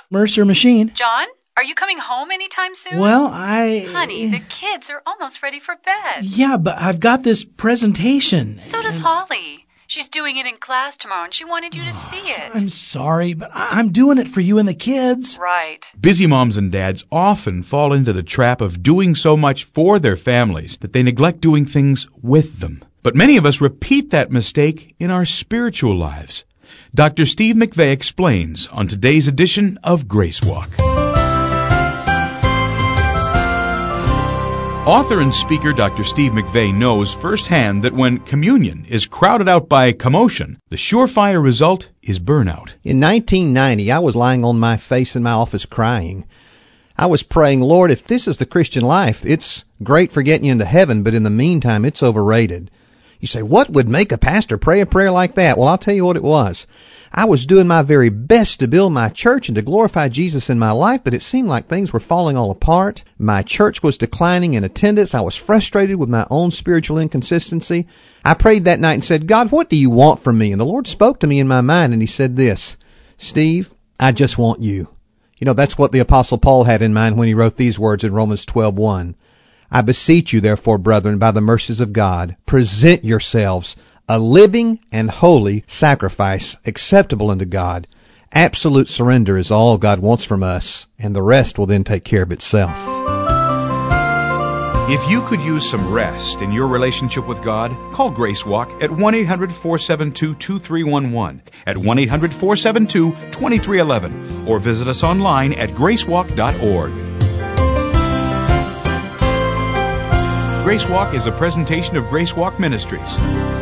Mercer machine. John, are you coming home anytime soon? Well, Honey, the kids are almost ready for bed. Yeah, but I've got this presentation. So does Holly. She's doing it in class tomorrow, and she wanted you to see it. I'm sorry, but I'm doing it for you and the kids. Right. Busy moms and dads often fall into the trap of doing so much for their families that they neglect doing things with them. But many of us repeat that mistake in our spiritual lives. Dr. Steve McVey explains on today's edition of Grace Walk. Author and speaker Dr. Steve McVey knows firsthand that when communion is crowded out by commotion, the surefire result is burnout. In 1990, I was lying on my face in my office crying. I was praying, Lord, if this is the Christian life, it's great for getting you into heaven, but in the meantime, it's overrated. You say, what would make a pastor pray a prayer like that? Well, I'll tell you what it was. I was doing my very best to build my church and to glorify Jesus in my life, but it seemed like things were falling all apart. My church was declining in attendance. I was frustrated with my own spiritual inconsistency. I prayed that night and said, God, what do you want from me? And the Lord spoke to me in my mind, and he said this, Steve, I just want you. You know, that's what the Apostle Paul had in mind when he wrote these words in Romans 12:1. I beseech you, therefore, brethren, by the mercies of God, present yourselves a living and holy sacrifice acceptable unto God. Absolute surrender is all God wants from us, and the rest will then take care of itself. If you could use some rest in your relationship with God, call Grace Walk at 1-800-472-2311, at 1-800-472-2311, or visit us online at gracewalk.org. Grace Walk is a presentation of Grace Walk Ministries.